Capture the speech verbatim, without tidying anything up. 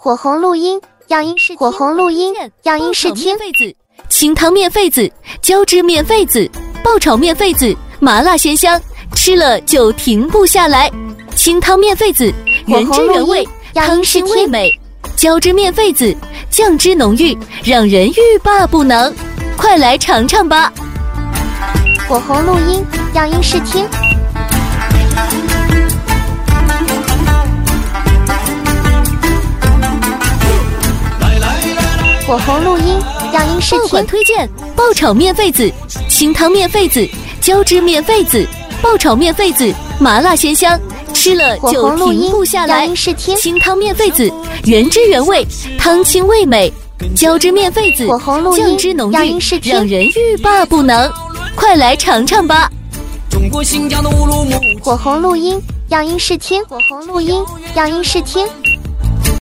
火红录音，样音试火红录音，样音试听。 面痱子，清汤面痱子，浇汁面痱子，爆炒面痱子，麻辣鲜香，吃了就停不下来。清汤面痱子，原汁原味，汤鲜味美；浇汁面痱子，酱汁浓郁，让人欲罢不能。快来尝尝吧！ 火红录音，样音试听。火红录音，样音试听。 爆款推荐：爆炒面痱子、清汤面痱子、浇汁面痱子、爆炒面痱子，麻辣鲜香，吃了就停不下来。清汤面痱子，原汁原味，汤清味美；浇汁面痱子，酱汁浓郁，让人欲罢不能。快来尝尝吧！ 中国新疆的乌鲁木齐。 火红录音，样音试听。火红录音，样音试听。